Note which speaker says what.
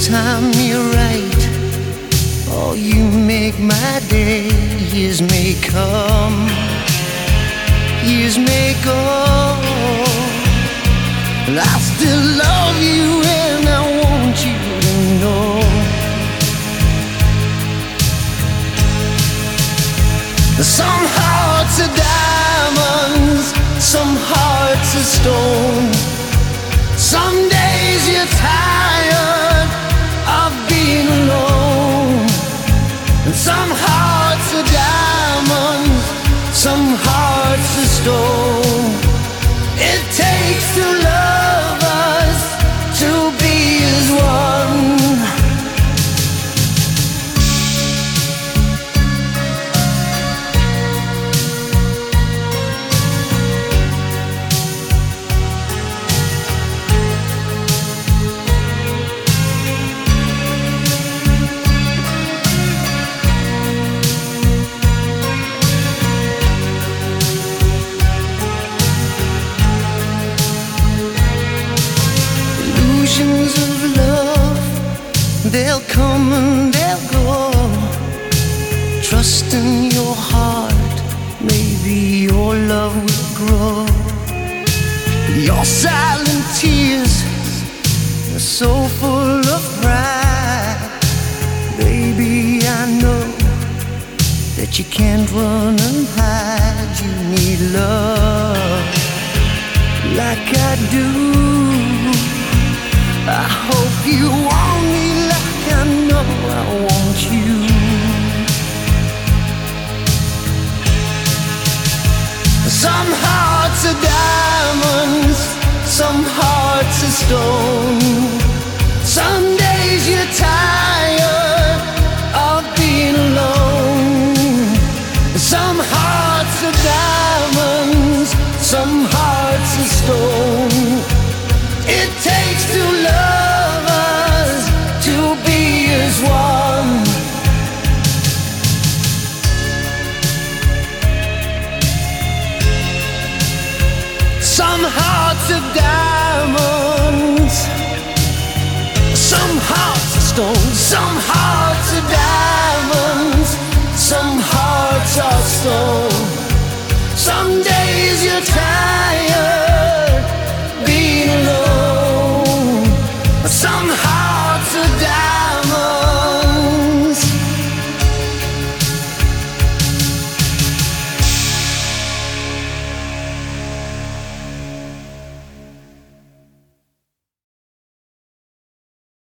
Speaker 1: time you're right. Oh, you make my day. Years may come, years may go, and I still love you and I want you to know. Some hearts are diamonds, some hearts are stone. Some days you're tired of being alone. And some hearts are diamonds, some hearts are stone. It takes two lovers to be as one. Of love, they'll come and they'll go. Trust in your heart, maybe your love will grow. Your silent tears are so full of pride. Baby, I know that you can't run and hide. You need love like I do. I hope you want me like I know I want you. Some hearts are diamonds, some hearts are stone. Some days you're tired of being alone. Some hearts are diamonds, some hearts are stone. It takes two lovers to be as one. Some hearts have died.